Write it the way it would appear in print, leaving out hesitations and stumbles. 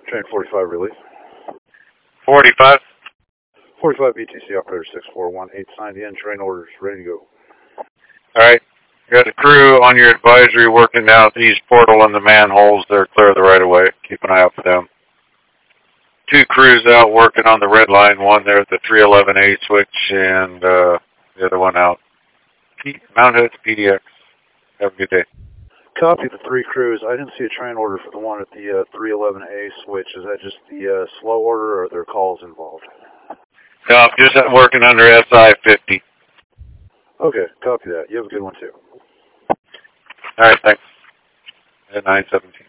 Train 45 relief. 45. 45 BTC operator 641 signed in. Train orders ready to go. Alright. Got the crew on your advisory working now at the east portal and the manholes. They're clear of the right of way. Keep an eye out for them. 2 crews out working on the red line. One there at the 311A switch and the other one out. Mount Hood PDX. Have a good day. Copy the 3 crews. I didn't see a train order for the one at the 311A switch. Is that just the slow order or are there calls involved? No, just working under SI 50. Okay, copy that. You have a good one too. Alright, thanks. At 917.